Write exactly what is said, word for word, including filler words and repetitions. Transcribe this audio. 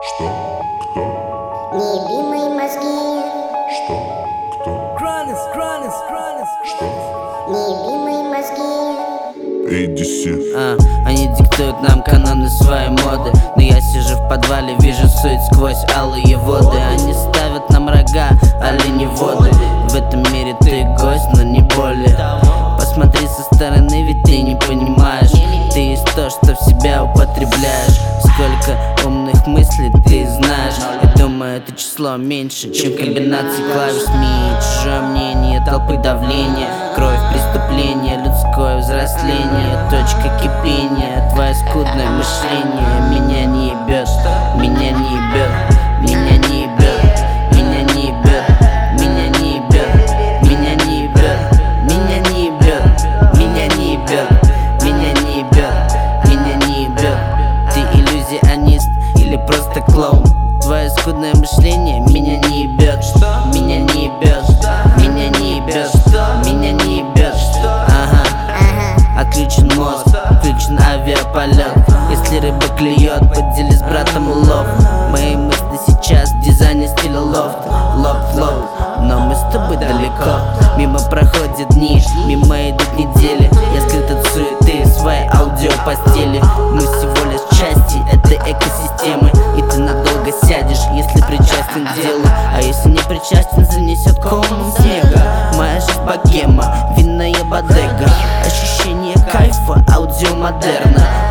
Что? Кто? Не еби мои мозги. Что? Кто? Что? Не еби мои мозги. Эй, ди си. А, они диктуют нам каноны своей моды, но я сижу в подвале, вижу суть сквозь алые воды. Они ставят нам рога, оленеводы. В этом мире ты гость, но не более. Посмотри со стороны, ведь ты не понимаешь. Ты есть то, что в себя употребляешь. Сколько умных мыслей ты знаешь. Я думаю, это число меньше, чем комбинации клавиш СМИ. Чужое мнение, толпы давления, кровь, преступление, людское взросление, точка кипения. Твое скудное мышление меня не ебет, меня не ебет, меня не ебет, меня не ебет, меня не ебет, меня не ебет, меня не ебет, меня не ебет, меня не ебет, меня не ебет. Ты иллюзионист или просто клоун? Твое скудное мышление меня не ебет, меня не ебет, меня не ебет, меня не ебет. Ага, отключен мозг, включен авиаполет. Если рыба клюет, поделись с братом улов. Мои мысли сейчас в дизайне стиля лофт, лофт, лофт. Но мы с тобой далеко, мимо проходят дни, мимо идут недели. Я скрыт от суеты в своей аудиопостели. Мы всего лишь части этой экосистемы, и ты надолго сядешь, если причастен к делу. А если не причастен, занесет комом снега. Моя жизнь богема, винная бодега, ощущение кайфа, аудиомодерна.